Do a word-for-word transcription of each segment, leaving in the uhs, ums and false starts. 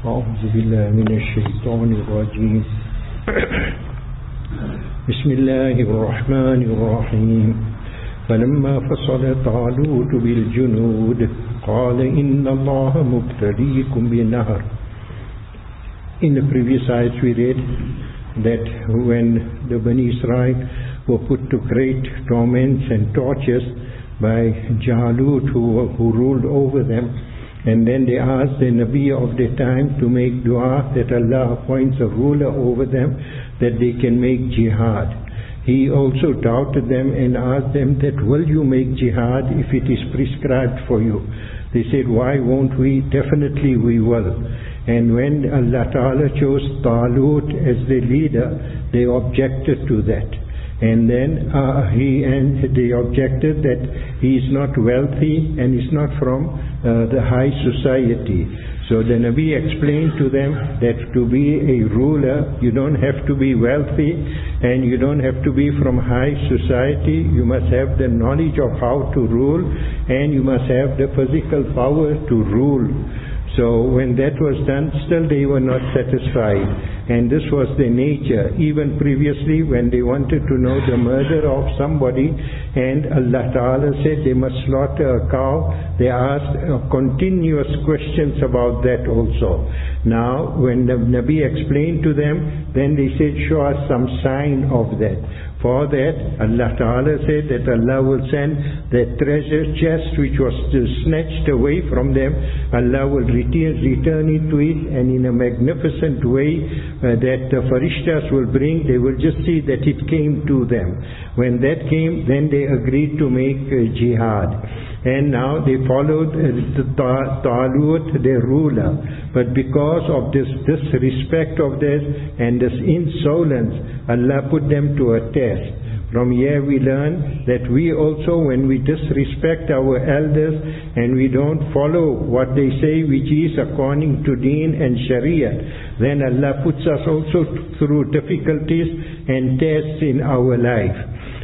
أعوذ بالله من الشيطان الرجيم بسم الله الرحمن الرحيم فلما فصل طالوت بالجنود قال إن الله مبتليكم بنهر. In the previous ayat we read that when the Bani Israel were put to great torments and tortures by Jalut who, who ruled over them, and then they asked the Nabi of the time to make dua that Allah appoints a ruler over them that they can make jihad. He also doubted them and asked them that will you make jihad if it is prescribed for you? They said, why won't we? Definitely we will. And when Allah Ta'ala chose Talut as the leader, they objected to that. And then uh, he and they objected that he is not wealthy and is not from uh, the high society. So the Nabi explained to them that to be a ruler, you don't have to be wealthy and you don't have to be from high society. You must have the knowledge of how to rule and you must have the physical power to rule. So when that was done, still they were not satisfied. And this was their nature. Even previously when they wanted to know the murder of somebody and Allah Ta'ala said they must slaughter a cow, they asked uh, continuous questions about that also. Now when the Nabi explained to them, then they said, show us some sign of that. For that, Allah Ta'ala said that Allah will send that treasure chest which was snatched away from them. Allah will return, return it to it, and in a magnificent way uh, that the Farishtas will bring, they will just see that it came to them. When that came, then they agreed to make uh, jihad. And now they followed uh, Talut, their ruler. But because of this disrespect of theirs and this insolence, Allah put them to a test. From here we learn that we also, when we disrespect our elders and we don't follow what they say, which is according to Deen and Sharia, then Allah puts us also through difficulties and tests in our life.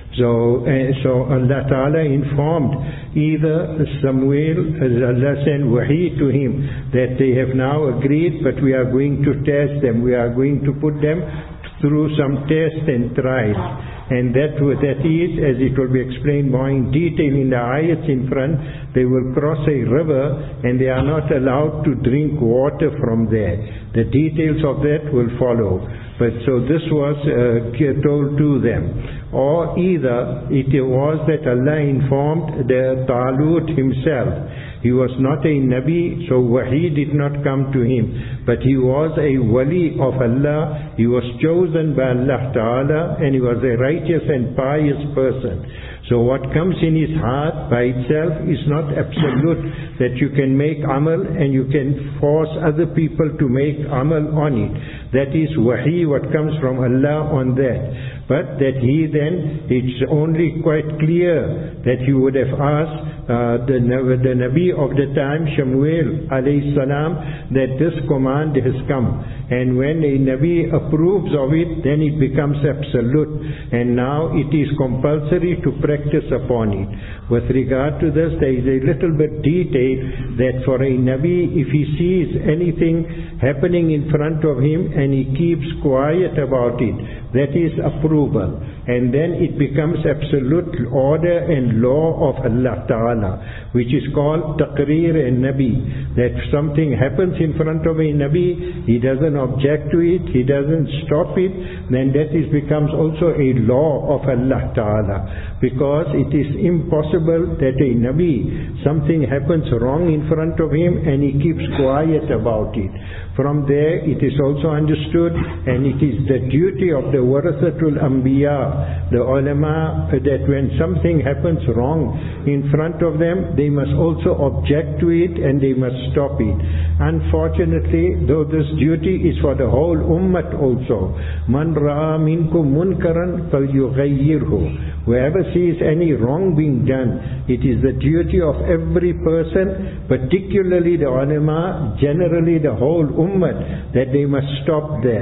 So, uh, so Allah Ta'ala informed either Samuel, Allah sent wahi to him that they have now agreed, but we are going to test them, we are going to put them through some tests and trials. And that, that is, as it will be explained more in detail in the ayats in front, they will cross a river and they are not allowed to drink water from there. The details of that will follow. But so this was uh, told to them. Or either it was that Allah informed the Talut himself. He was not a Nabi, so wahi did not come to him. But he was a wali of Allah. He was chosen by Allah Ta'ala and he was a righteous and pious person. So what comes in his heart by itself is not absolute, that you can make amal and you can force other people to make amal on it. That is wahi, what comes from Allah on that. But that he then, it's only quite clear that he would have asked uh, the, the Nabi of the time, Shamuel alayhi salam, that this command has come. And when a Nabi approves of it, then it becomes absolute. And now it is compulsory to practice upon it. With regard to this, there is a little bit detail that for a Nabi, if he sees anything happening in front of him and he keeps quiet about it, that is approval. And then it becomes absolute order and law of Allah Ta'ala, which is called taqreer and Nabi. That something happens in front of a Nabi, he doesn't object to it, he doesn't stop it, then that is becomes also a law of Allah Ta'ala. Because it is impossible that a Nabi, something happens wrong in front of him and he keeps quiet about it. From there it is also understood, and it is the duty of the Warathatul Anbiya, the ulama, that when something happens wrong in front of them, they must also object to it and they must stop it. Unfortunately, though this duty is for the whole ummah also, Man ra'a minkum munkaran falyughayyirhu. Whoever sees any wrong being done, it is the duty of every person, particularly the ulama, generally the whole ummah, that they must stop that.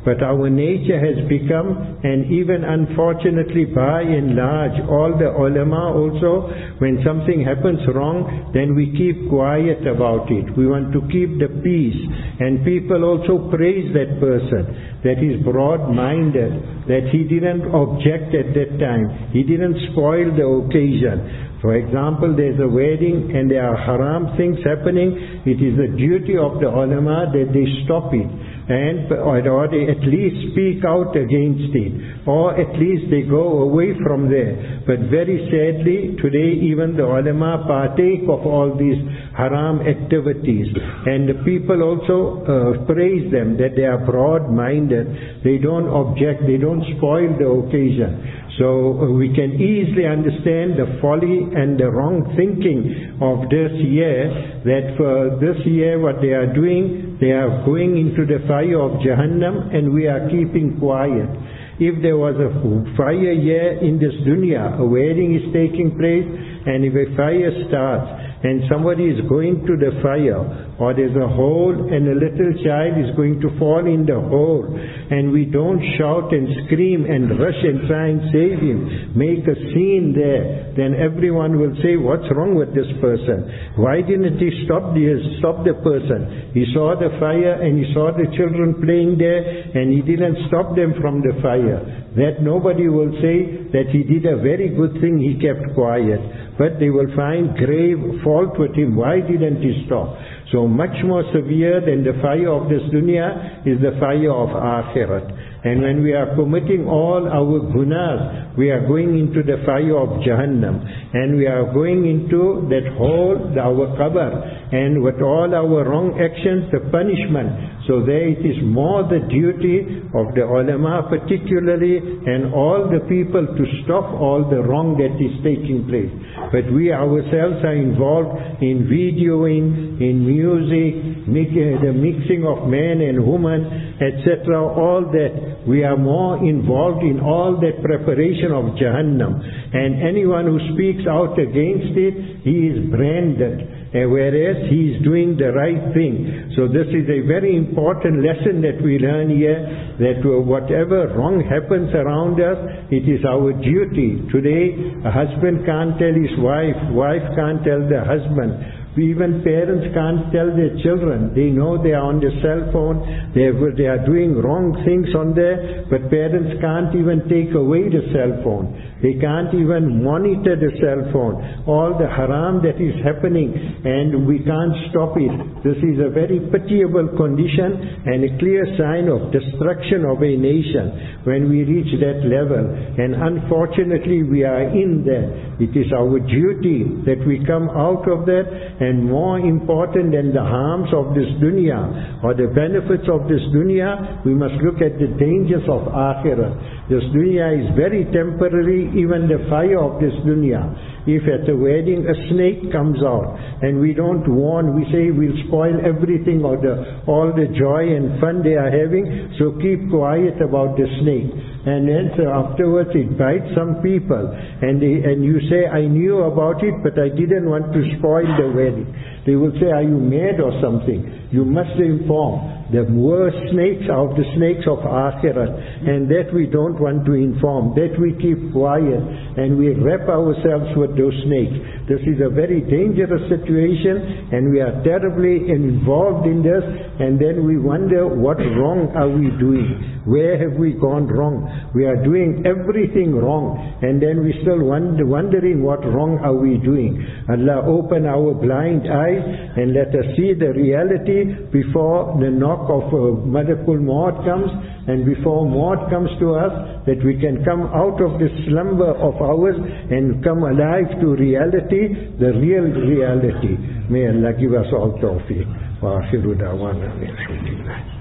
But our nature has become, and even unfortunately by and large, all the ulama also, when something happens wrong, then we keep quiet about it. We want to keep the peace. And people also praise that person, that is broad-minded, that he didn't object at that time. He didn't spoil the occasion. For example, there's a wedding and there are haram things happening. It is the duty of the ulama that they stop it, and or they at least speak out against it, or at least they go away from there. But very sadly, today even the ulama partake of all these haram activities, and the people also uh, praise them that they are broad-minded. They don't object, they don't spoil the occasion. So uh, we can easily understand the folly and the wrong thinking of this year, that for this year what they are doing, they are going into the fire of Jahannam, and we are keeping quiet. If there was a fire year in this dunya, a wedding is taking place, and if a fire starts, and somebody is going to the fire, or there's a hole and a little child is going to fall in the hole, and we don't shout and scream and rush and try and save him, make a scene there, then everyone will say, what's wrong with this person? Why didn't he stop the, stop the person? He saw the fire and he saw the children playing there, and he didn't stop them from the fire. That nobody will say that he did a very good thing, he kept quiet. But they will find grave fault with him. Why didn't he stop? So much more severe than the fire of this dunya is the fire of akhirat. And when we are committing all our gunas, we are going into the fire of Jahannam. And we are going into that hole, our qabr. And with all our wrong actions, the punishment. So there it is more the duty of the ulama particularly, and all the people to stop all the wrong that is taking place. But we ourselves are involved in videoing, in music, the mixing of man and woman, et cetera. All that. We are more involved in all that preparation of Jahannam. And anyone who speaks out against it, he is branded. Uh, whereas he is doing the right thing. So this is a very important lesson that we learn here, that uh, whatever wrong happens around us, it is our duty. Today, a husband can't tell his wife, wife can't tell the husband. Even parents can't tell their children. They know they are on the cell phone, they are, they are doing wrong things on there, but parents can't even take away the cell phone. They can't even monitor the cell phone. All the haram that is happening, and we can't stop it. This is a very pitiable condition and a clear sign of destruction of a nation when we reach that level. And unfortunately we are in there. It is our duty that we come out of that, and more important than the harms of this dunya or the benefits of this dunya, we must look at the dangers of akhirah. This dunya is very temporary, even the fire of this dunya. If at a wedding a snake comes out and we don't warn, we say we'll spoil everything or the, all the joy and fun they are having, so keep quiet about the snake. And then so afterwards it bites some people, and they, and you say, I knew about it but I didn't want to spoil the wedding. They will say, are you mad or something? You must inform. The worst snakes are the snakes of akhirat, and that we don't want to inform, that we keep quiet and we wrap ourselves with those snakes. This is a very dangerous situation, and we are terribly involved in this, and then we wonder what wrong are we doing? Where have we gone wrong? We are doing everything wrong, and then we still wonder, wondering what wrong are we doing. Allah open our blind eyes and let us see the reality before the knock of uh, Malakul Maut comes, and before Maut comes to us, that we can come out of this slumber of ours and come alive to reality, the real reality. May Allah give us all tawfiq. Wa akhiru da'wana alhamdulillah.